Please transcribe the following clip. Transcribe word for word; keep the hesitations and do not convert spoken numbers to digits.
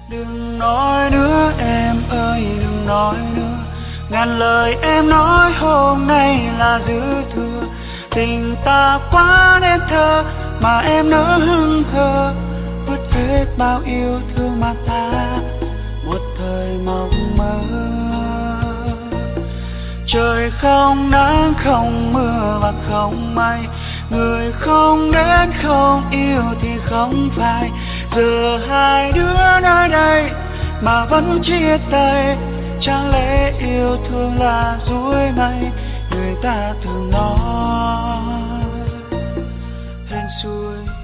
Đừng nói nữa em ơi, đừng nói nữa. Ngàn lời em nói hôm nay là dư thừa. Tình ta quá nên thơ mà em nỡ hững hờ, vứt hết bao yêu thương mà ta một thời mộng mơ. Trời không nắng không mưa và không mây, người không đến không yêu thì không phải. Giờ hai đứa nơi đây mà vẫn chia tay, chẳng lẽ yêu thương là dối mây người ta thường nói. Hên xui